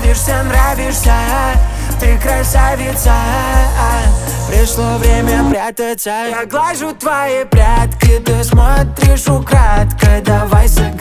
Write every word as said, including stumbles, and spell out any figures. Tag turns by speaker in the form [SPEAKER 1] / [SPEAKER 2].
[SPEAKER 1] нравишься, нравишься, ты красавица. Пришло время прятаться. Я глажу твои прядки, ты смотришь украдкой. Давай сыграем